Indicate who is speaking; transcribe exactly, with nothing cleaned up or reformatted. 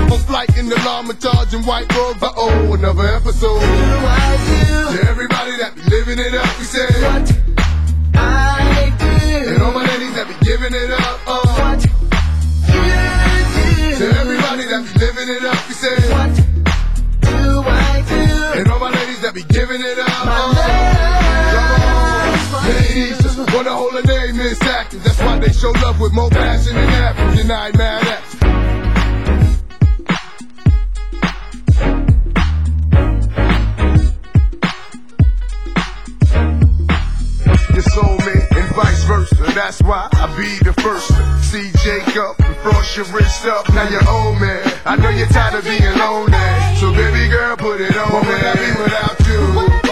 Speaker 1: On flight in the L'Armitage and white robes. Uh-oh, another episode. To everybody that be living it up, we say what I do. And all my ladies that be giving it up, uh. What you do. To everybody that be living it up, we say what do I do. And all my ladies that be giving it up, uh. Ladies just wanna hold a name is active. That's why they show love with more passion than average. And I ain't mad at you. Your soulmate and vice versa. That's why I be the first to see Jacob and frost your wrist up. Now you're old man. I know you're tired of being lonely. So baby girl, put it on. What would I be without you?